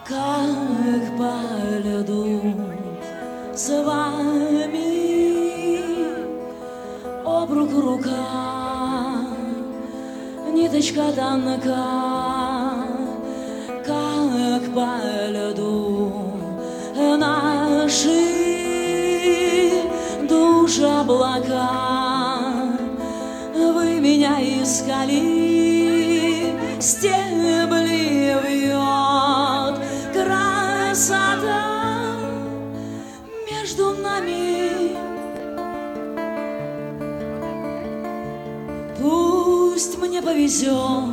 как по льду с вами об руку рука, ниточка тонка, как по льду наши души облака. Вы меня искали, стебли вьет красота между нами. Пусть мне повезет,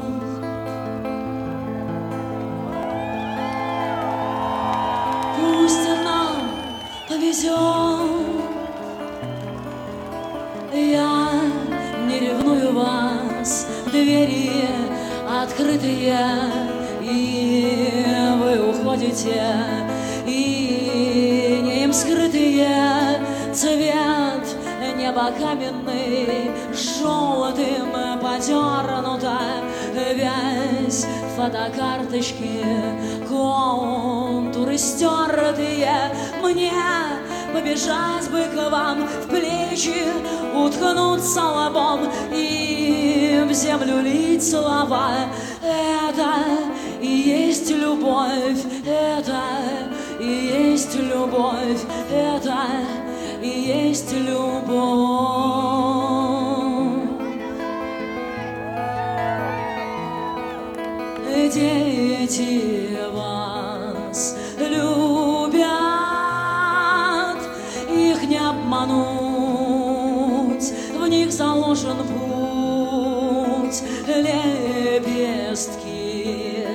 пусть нам повезет. Я не ревную вас, двери открытые, и вы уходите, и не им скрытые. Цвет неба каменный, желтым подернута вязь фотокарточки, контуры стертые. Мне побежать бы к вам, в плечи уткнуться лбом и в землю лить слова. Это и есть любовь, это и есть любовь, это и есть любовь. Дети вас любят, их не обмануть, в них заложен путь. Лепестки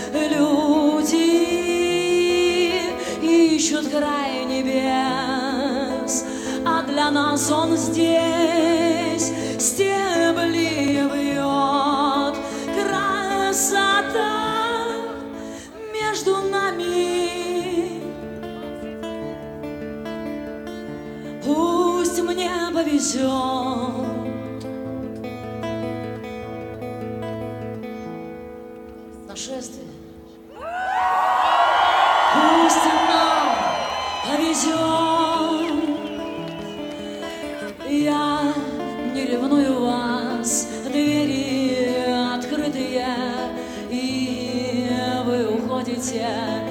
люди ищут край небес, а для нас он здесь. Стебли вьет красота между нами. Пусть мне повезет, нашествие. Пусть нам повезет. Я не ревную вас, двери открытые, и вы уходите,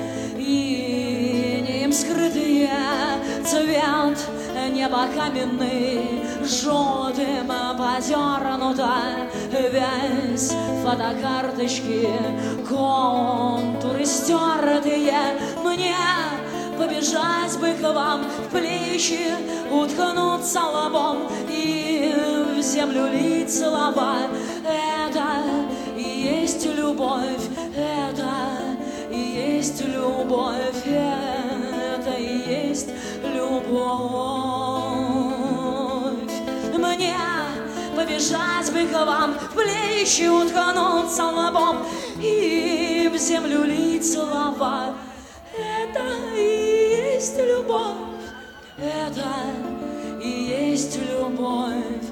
и не им скрытые. Цвет неба каменный, желтым подернута вязь фотокарточки, контуры стертые. Мне побежать бы к вам, в плечи уткнуться лбом и в землю лить слова. Это и есть любовь, это и есть любовь, это и есть любовь. Мне побежать бы к вам, в плечи уткнуться лбом и в землю лить слова. Это и есть любовь, это и есть любовь.